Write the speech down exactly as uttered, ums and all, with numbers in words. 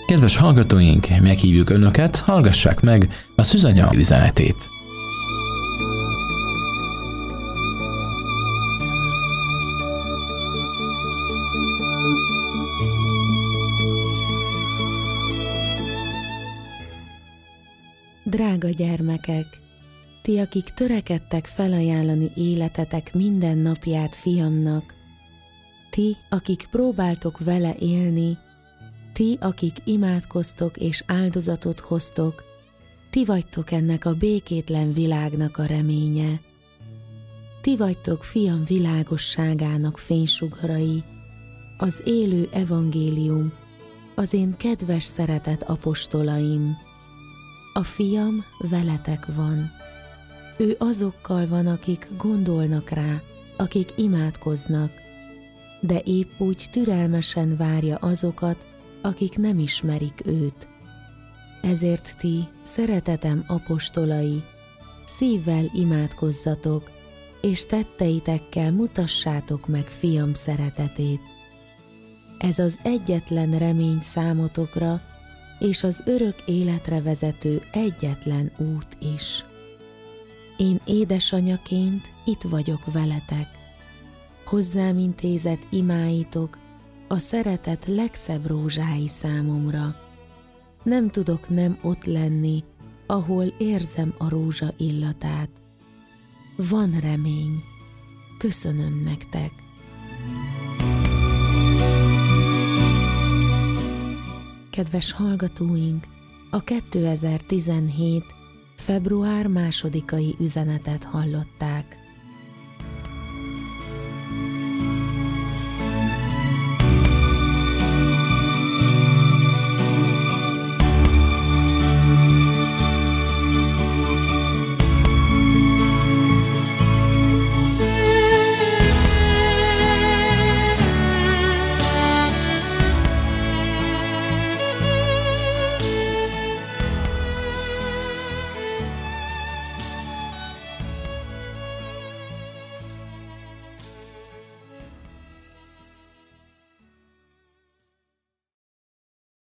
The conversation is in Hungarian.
Kedves hallgatóink, meghívjuk Önöket, hallgassák meg a Szűzanya üzenetét. Drága gyermekek, ti, akik törekedtek felajánlani életetek minden napját fiamnak, ti, akik próbáltok vele élni, ti, akik imádkoztok és áldozatot hoztok, ti vagytok ennek a békétlen világnak a reménye. Ti vagytok fiam világosságának fénysugarai, az élő evangélium, az én kedves szeretett apostolaim. A fiam veletek van. Ő azokkal van, akik gondolnak rá, akik imádkoznak, de épp úgy türelmesen várja azokat, akik nem ismerik őt. Ezért ti, szeretetem apostolai, szívvel imádkozzatok, és tetteitekkel mutassátok meg fiam szeretetét. Ez az egyetlen remény számotokra, és az örök életre vezető egyetlen út is. Én édesanyaként itt vagyok veletek. Hozzám intézett imáitok a szeretet legszebb rózsái számomra. Nem tudok nem ott lenni, ahol érzem a rózsa illatát. Van remény. Köszönöm nektek. Kedves hallgatóink, a kétezer-tizenhét. február másodikai üzenetet hallották.